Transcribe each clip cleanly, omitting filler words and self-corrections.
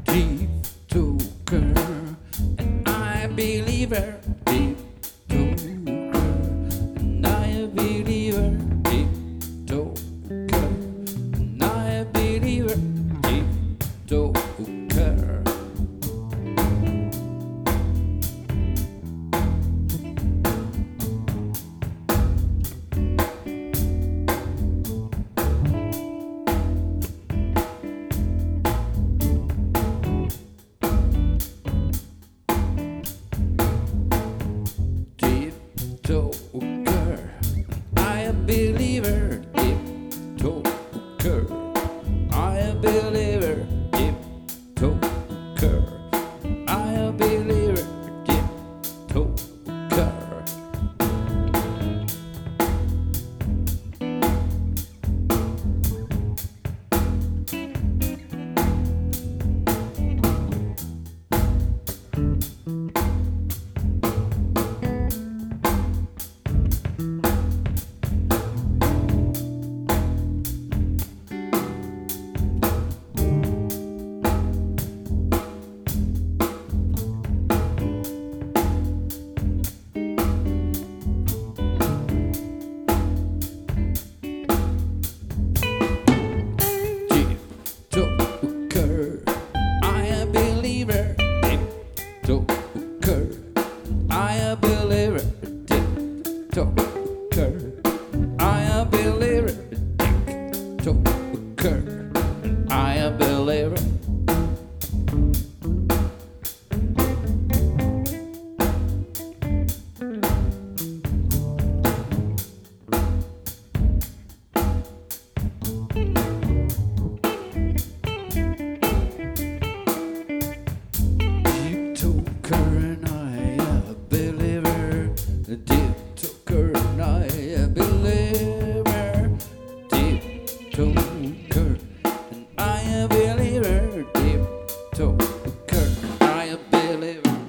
deep talker, and I believe her deep talker, and I believe her deep talker, and I believe her deep talker. Talker, I believe her deep talker, I believe her deep talker, I believe her deep talker. Talker, I believe her deep talker, I believe her deep talker, I believe her deep talker, I believe her. And I believe her, deep talker, and I believe her, deep talker, and I believe her, deep talker, I believe her.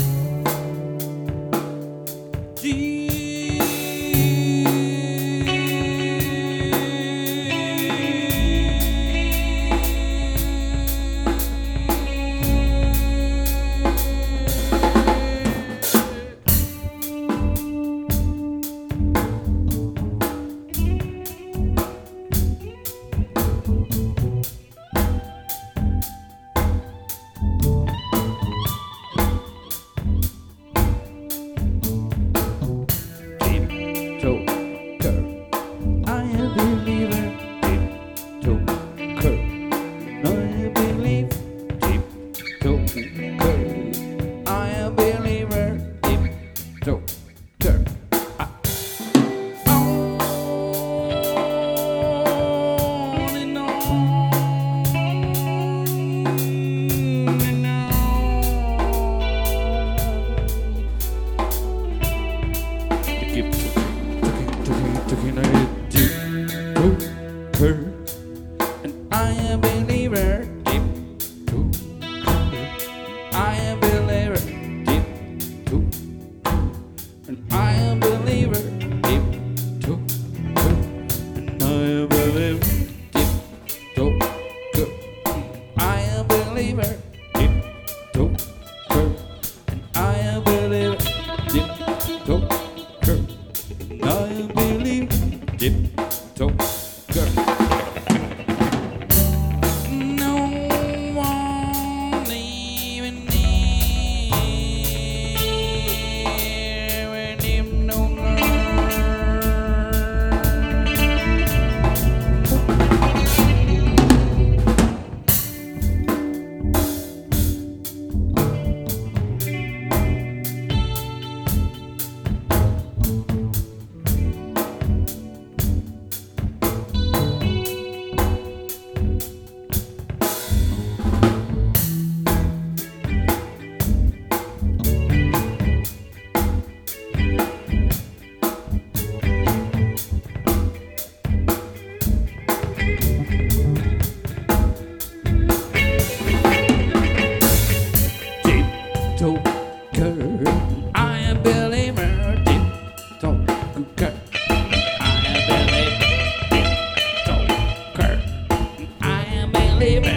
And I believe her deep talker, I believe her deep talker, and I believe her deep talker, and I believe deep talker, I believe her deep talker, and I believe deep talker, and I believe deep talker. baby.